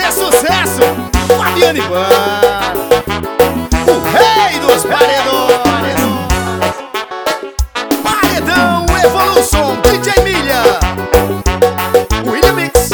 é sucesso! Fabiane Banda, o rei dos paredões. Paredão Evolution, DJ Milha, William Mix.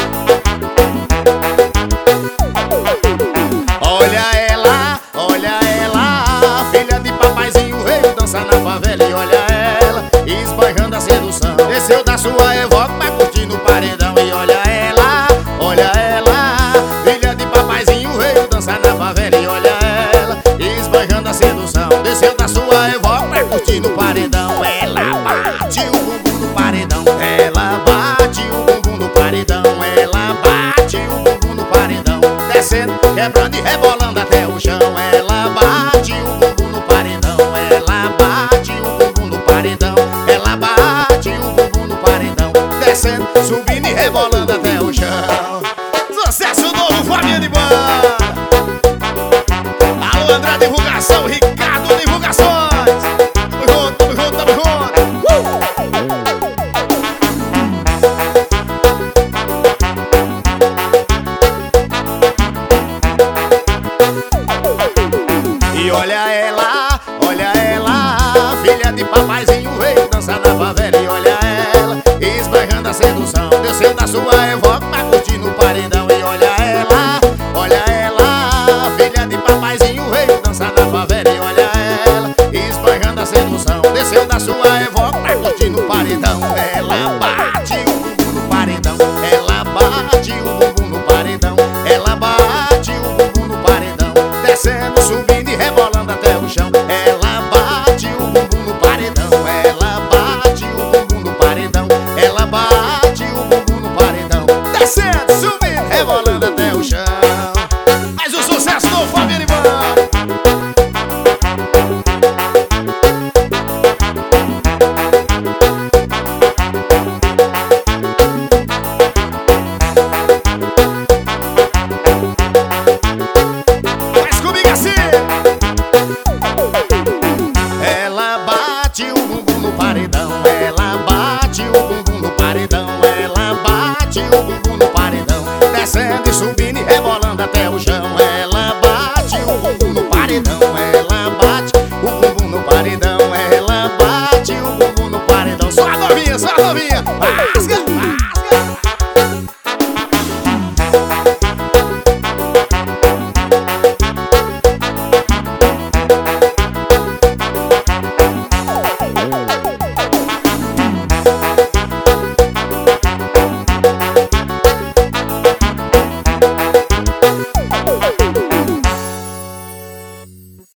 Olha ela, filha de papaizinho, veio dançar na favela. E olha ela, esbanjando a sedução. Desceu da sua Evoque pra curtir no paredão. E olha ela, filha de papaizinho, veio dançar na favela. E olha ela, esbanjando a sedução. Desceu da sua Evoque pra curtir no paredão. Ela bate o bumbum no paredão. Ela bate o bumbum no paredão. Ela bate o bumbum no paredão. Descendo, quebrando e rebolando até o chão. Ela bate o bumbum no paredão. Ela bate o bumbum no paredão. Ela bate o bumbum no paredão. Descendo, subindo e rebolando até o chão. Sucesso novo, Fabiane Banda. Alô, André Divulgação, Ricardo Divulgações. Tamo junto, tamo junto, tamo junto. E olha ela, filha de papaizinho, veio dançar na favela. E olha ela, esbanjando a sedução. Desceu da sua Evoque